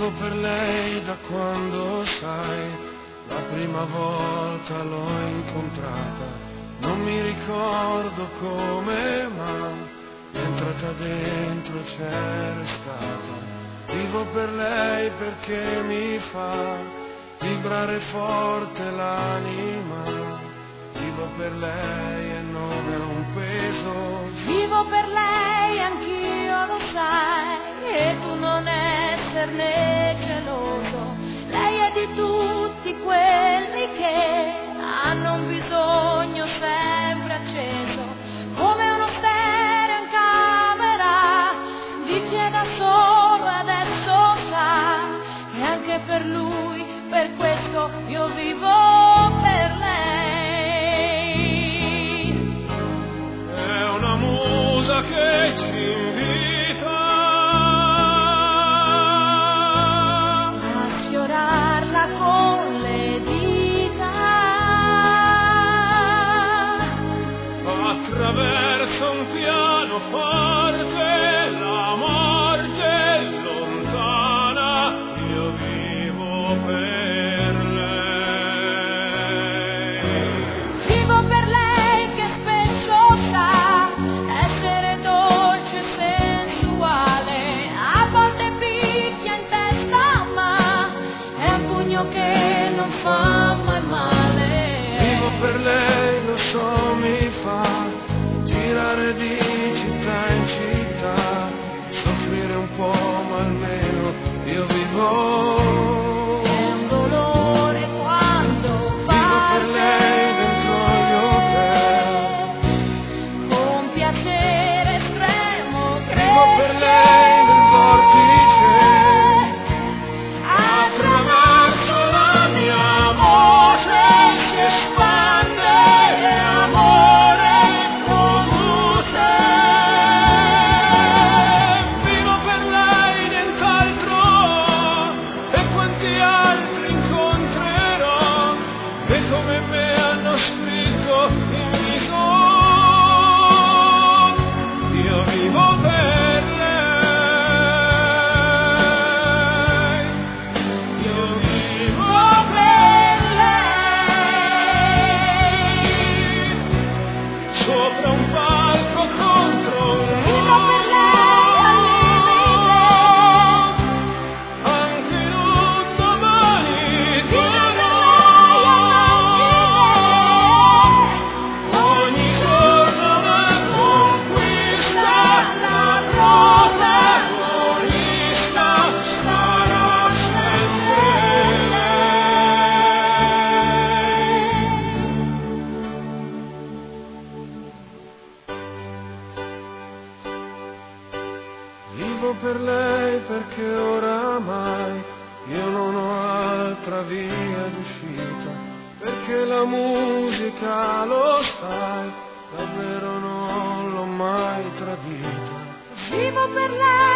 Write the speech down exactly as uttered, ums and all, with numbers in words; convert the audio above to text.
Vivo per lei da quando, sai, la prima volta l'ho incontrata. Non mi ricordo come, ma è entrata dentro e c'è restata. Vivo per lei perché mi fa vibrare forte l'anima. Vivo per lei e non è un peso. Vivo per lei, anch'io lo sai, e tu non esserne geloso. Lei è di tutti quelli che hanno un bisogno sempre acceso, come uno stereo in camera di chi è da solo e adesso sa che anche per lui, per questo io vivo per lei. È una musa che ci invita a sfiorarla con le dita attraverso un pianoforte, la morte lontana. Io vivo per lei. Vivo per lei che spesso sa essere dolce e sensuale, a volte picchia in testa ma è un pugno che non fa mai male. Vivo per lei, lo so, mi fa girare di città in città, soffrire un po' ma almeno io vivo. È un dolore quando Vivo per lei dentro gli hotel. con piacere estremo Vivo per lei nel vortice, attraverso la mia voce si espande e amore produce. Vivo per lei, nient'altro, e quanti altri incontrerò che come me hanno scritto in viso. Io vivo per lei, io vivo per lei, sopra un palco contro un Vivo per lei al limite, anche in un domani vivo per lei a ogni giorno una conquista, la protagonista sarà sempre lei. Vivo per lei perché oramai io non ho altra via d'uscita, perché la musica, lo sai, davvero non l'ho mai tradita. Vivo per lei